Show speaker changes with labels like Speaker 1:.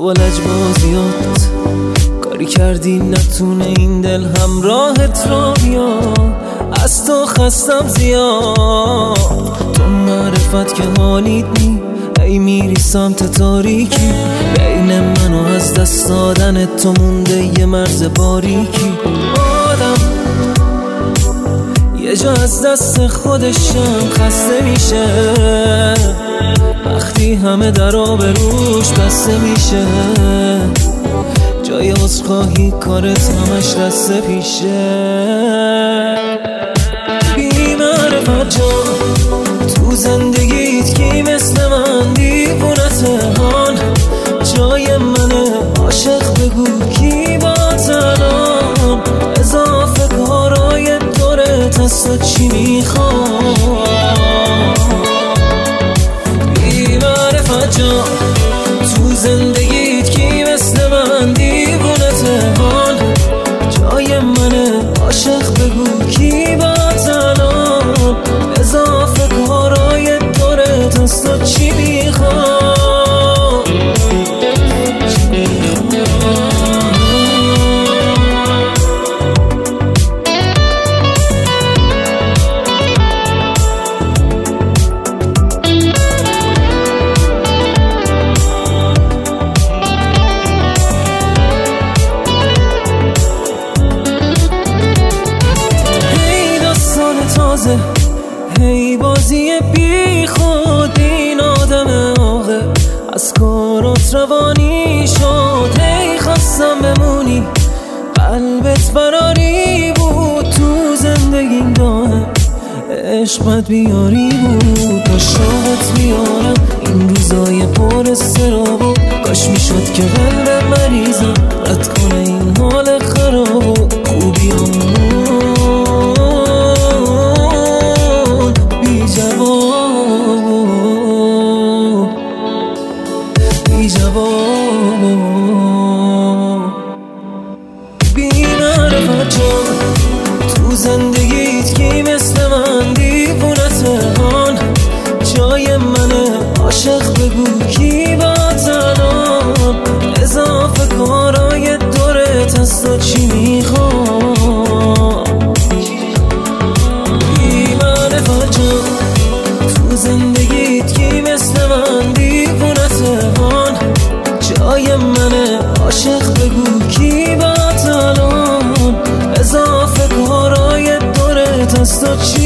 Speaker 1: با لجبازیات کاری کردی نتونه این دل همراهت را بیاد. از تو خستم زیاد، تو معرفت که حالیت نی. ای میری سمت تاریکی، بین من و از دست دادن تو مونده یه مرز باریکی. آدم یه جا از دست خودشم خسته میشه، وقتی همه در آبروش بسته میشه. جای عذرخواهی کارت همش دست پیشه. بی معرفت جان تو زندگیت کی مثل من دیوونته هان. جای منه عاشق بگو کی باز الان. اضافه کارای دورت از تو چی میخواد. بی معرفت جان تو زندگیت کی مثل من دیوونته هان. جای منه عاشق بگو کی باز الان. اضافه کارای دورت از تو چی میخواد. هی بازی بی خود این آدم آقه از کارات روانی شد. هی خواستم بمونی قلبت براری بود، تو زندگیم دائم عشقت بیاری بود. کاشت بیارم این روزای پر استرابو، کاش میشد که قلب مریضم رد کنه این حال خرابو. خوبیامون بی معرفت جان تو زندگیت کی مثل من دیوونته هان. جای منه عاشق بگو کی باز الان. اضافه کارای دورت از تو چی میخواد. بی معرفت جان تو زندگیت کی مثل من دیوونته هان. جای منه عاشق بگو کی باز الان. اضافه کارای دورت از تو چی